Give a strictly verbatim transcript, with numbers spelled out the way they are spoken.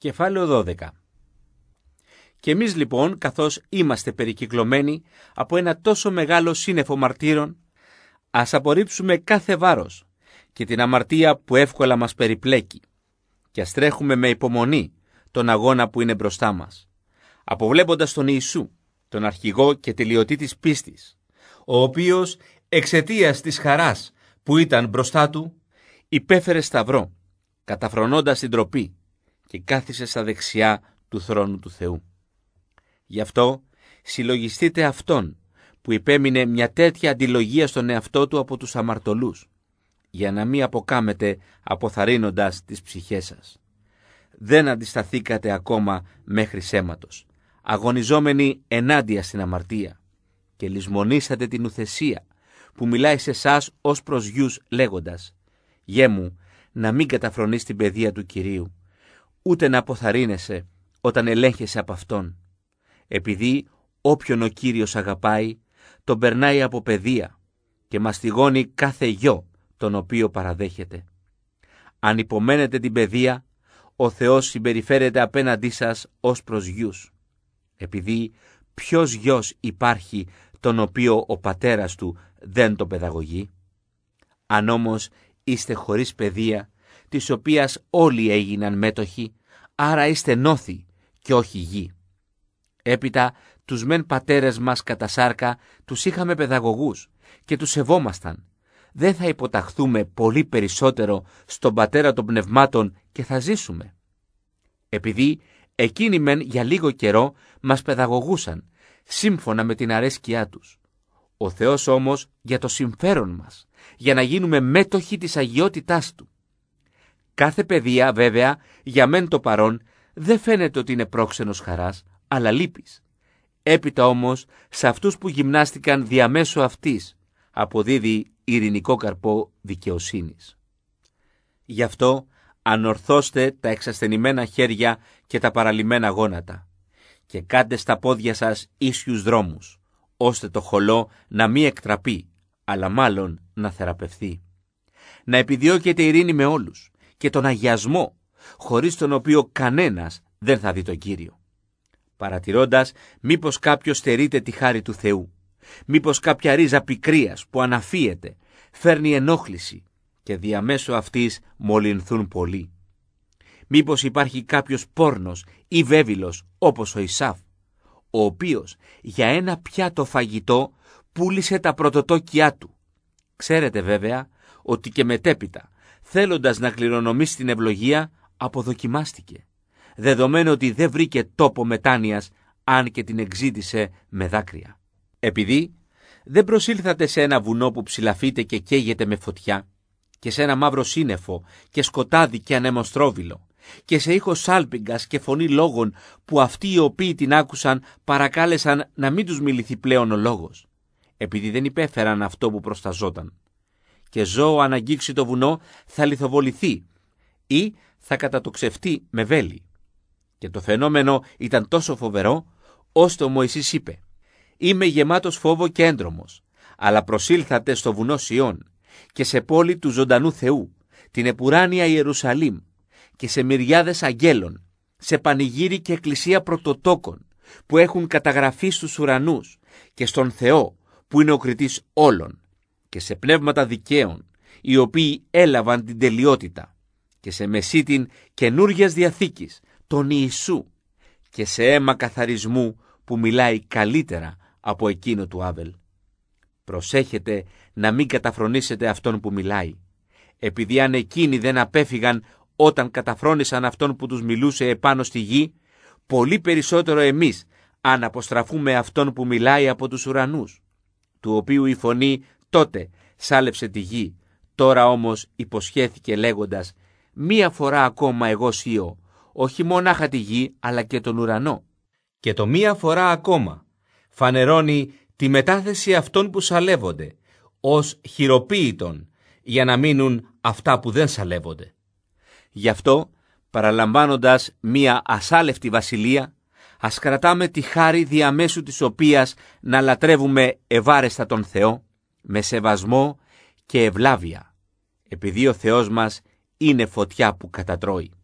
Κεφάλαιο δώδεκα. Και εμείς λοιπόν, καθώς είμαστε περικυκλωμένοι από ένα τόσο μεγάλο σύννεφο μαρτύρων, ας απορρίψουμε κάθε βάρος και την αμαρτία που εύκολα μας περιπλέκει και ας τρέχουμε με υπομονή τον αγώνα που είναι μπροστά μας, αποβλέποντας τον Ιησού, τον αρχηγό και τελειωτή της πίστης, ο οποίος εξαιτίας της χαράς που ήταν μπροστά του, υπέφερε σταυρό, καταφρονώντας την ντροπή και κάθισε στα δεξιά του θρόνου του Θεού. Γι' αυτό συλλογιστείτε Αυτόν που υπέμεινε μια τέτοια αντιλογία στον εαυτό του από τους αμαρτωλούς, για να μην αποκάμετε αποθαρρύνοντας τις ψυχές σας. Δεν αντισταθήκατε ακόμα μέχρι σέματος, αγωνιζόμενοι ενάντια στην αμαρτία, και λησμονήσατε την ουθεσία που μιλάει σε εσάς ως προς γιους, λέγοντας: «Γέ μου, να μην καταφρονείς την παιδεία του Κυρίου, ούτε να αποθαρρύνεσαι όταν ελέγχεσαι από Αυτόν, επειδή όποιον ο Κύριος αγαπάει, τον περνάει από παιδεία και μαστιγώνει κάθε γιο τον οποίο παραδέχεται. Αν υπομένετε την παιδεία, ο Θεός συμπεριφέρεται απέναντί σας ως προς γιους, επειδή ποιος γιος υπάρχει τον οποίο ο πατέρας του δεν το παιδαγωγεί? Αν όμως είστε χωρίς παιδεία, της οποίας όλοι έγιναν μέτοχοι, άρα είστε νόθοι και όχι γη. Έπειτα τους μεν πατέρες μας κατά σάρκα τους είχαμε παιδαγωγούς και τους σεβόμασταν. Δεν θα υποταχθούμε πολύ περισσότερο στον πατέρα των πνευμάτων και θα ζήσουμε? Επειδή εκείνοι μεν για λίγο καιρό μας παιδαγωγούσαν, σύμφωνα με την αρέσκειά τους. Ο Θεός όμως για το συμφέρον μας, για να γίνουμε μέτοχοι της αγιότητάς Του. Κάθε παιδεία βέβαια για μεν το παρόν δεν φαίνεται ότι είναι πρόξενος χαράς, αλλά λύπης. Έπειτα όμως σε αυτούς που γυμνάστηκαν διαμέσου αυτής αποδίδει ειρηνικό καρπό δικαιοσύνης. Γι' αυτό ανορθώστε τα εξασθενημένα χέρια και τα παραλυμμένα γόνατα και κάντε στα πόδια σας ίσιους δρόμους, ώστε το χολό να μην εκτραπεί, αλλά μάλλον να θεραπευθεί. Να επιδιώκετε ειρήνη με όλους και τον αγιασμό, χωρίς τον οποίο κανένας δεν θα δει τον Κύριο. Παρατηρώντας μήπως κάποιος στερείται τη χάρη του Θεού, μήπως κάποια ρίζα πικρίας που αναφύεται φέρνει ενόχληση και διαμέσου αυτής μολυνθούν πολλοί. Μήπως υπάρχει κάποιος πόρνος ή βέβυλος όπως ο Ισάφ, ο οποίος για ένα πιάτο φαγητό πούλησε τα πρωτοτόκια του. Ξέρετε βέβαια ότι και μετέπειτα, θέλοντας να κληρονομήσει την ευλογία, αποδοκιμάστηκε, δεδομένου ότι δεν βρήκε τόπο μετάνοιας, αν και την εξήτησε με δάκρυα. Επειδή δεν προσήλθατε σε ένα βουνό που ψηλαφείται και καίγεται με φωτιά, και σε ένα μαύρο σύννεφο και σκοτάδι και ανεμοστρόβιλο, και σε ήχο σάλπιγγας και φωνή λόγων που αυτοί οι οποίοι την άκουσαν παρακάλεσαν να μην τους μιληθεί πλέον ο λόγος, επειδή δεν υπέφεραν αυτό που προσταζόταν. Και ζώο αν αγγίξει το βουνό θα λιθοβοληθεί ή θα κατατοξευτεί με βέλη. Και το φαινόμενο ήταν τόσο φοβερό, ώστε ο Μωυσής είπε: «Είμαι γεμάτος φόβο και έντρομος, αλλά προσήλθατε στο βουνό Σιών και σε πόλη του ζωντανού Θεού, την επουράνια Ιερουσαλήμ, και σε μυριάδες αγγέλων, σε πανηγύρι και εκκλησία πρωτοτόκων που έχουν καταγραφεί στους ουρανούς, και στον Θεό που είναι ο κριτής όλων, και σε πνεύματα δικαίων, οι οποίοι έλαβαν την τελειότητα, και σε μεσίτην καινούργιας διαθήκης, τον Ιησού, και σε αίμα καθαρισμού που μιλάει καλύτερα από εκείνο του Άβελ. Προσέχετε να μην καταφρονήσετε αυτόν που μιλάει, επειδή αν εκείνοι δεν απέφυγαν όταν καταφρόνησαν αυτόν που τους μιλούσε επάνω στη γη, πολύ περισσότερο εμείς αν αποστραφούμε αυτόν που μιλάει από τους ουρανούς, του οποίου η φωνή τότε σάλεψε τη γη, τώρα όμως υποσχέθηκε λέγοντας: «Μία φορά ακόμα εγώ σιώ, όχι μονάχα τη γη αλλά και τον ουρανό». Και το μία φορά ακόμα φανερώνει τη μετάθεση αυτών που σαλεύονται ως χειροποίητον, για να μείνουν αυτά που δεν σαλεύονται. Γι' αυτό, παραλαμβάνοντας μία ασάλευτη βασιλεία, ας κρατάμε τη χάρη διαμέσου της οποίας να λατρεύουμε ευάρεστα τον Θεό, με σεβασμό και ευλάβεια, επειδή ο Θεός μας είναι φωτιά που κατατρώει.